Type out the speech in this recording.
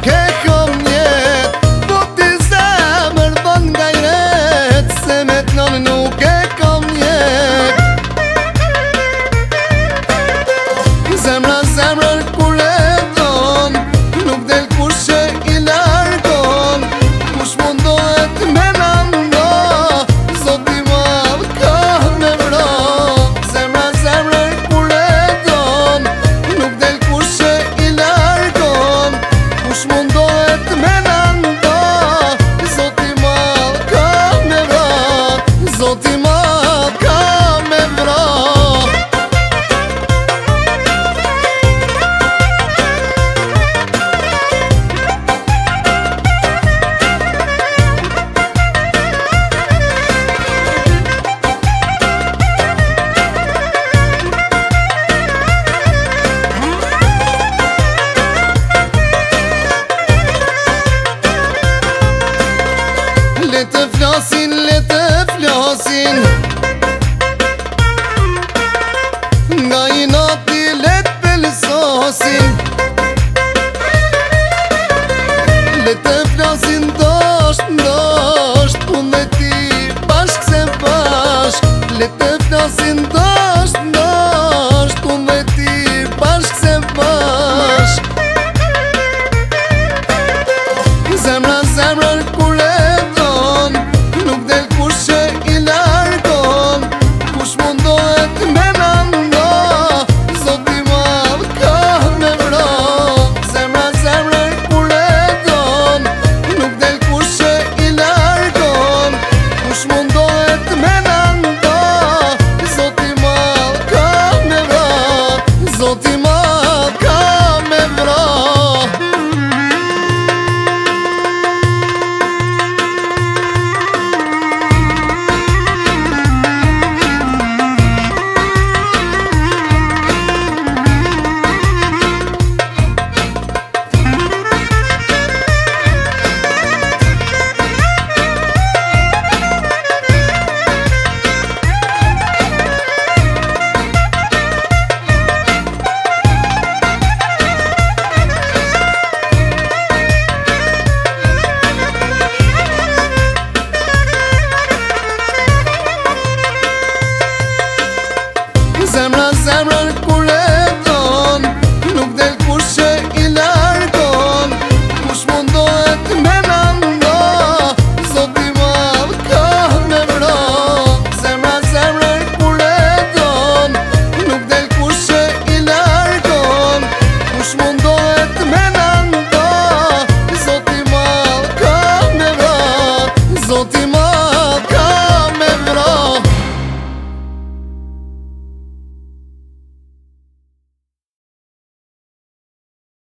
nuk e kom njet. Po ti zemër bën gajret, se me t'non nuk e kom njet. Zemra zemrën kur e don, nuk del kush që i largon. Kush mundohet me na ndo, Zoti madh ka me vro. Zemra zemrën kur e don, nuk del kush që i largon. Kush mundohet me na ndo, Zoti madh ka me vro. Zoti madh ka me vro. Le të flasin, le të flasin, nga i nati le të pelsosin. Le të flasin ndosht, ndosht, unë dhe ti bashk se bashk. Le të flasin ndosht, ndosht, unë dhe ti bashk se bashk. Zemra zemrën kur e don, nuk del kush që i largon. Kush mundohet me na ndo, Zoti madh ka me vro. Zemra zemrën kur e don, nuk del kush që i largon. Kush mundohet me na ndo, Zoti madh ka me vro. Zoti madh ka me vro. Zemra zemrën kur e don, nuk del kush që i largon. Kush mundohet me na ndo, Zoti madh ka me vro. Zemra zemrën kur e don, nuk del kush që i largon. Kush mundohet me na ndo, Zoti madh ka me vro. Zoti